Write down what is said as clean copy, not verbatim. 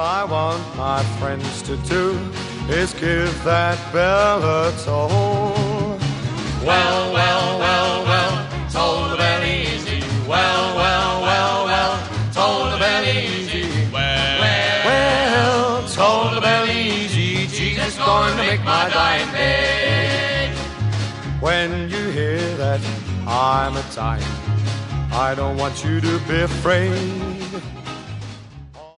I want my friends to do is give that bell a toll. Well, well, well, well, toll the bell easy. Well, well, well, well, toll the bell easy. Well, Toll the bell easy. Jesus going to make my dying bed. when you hear that I'm a dying, I don't want you to be afraid.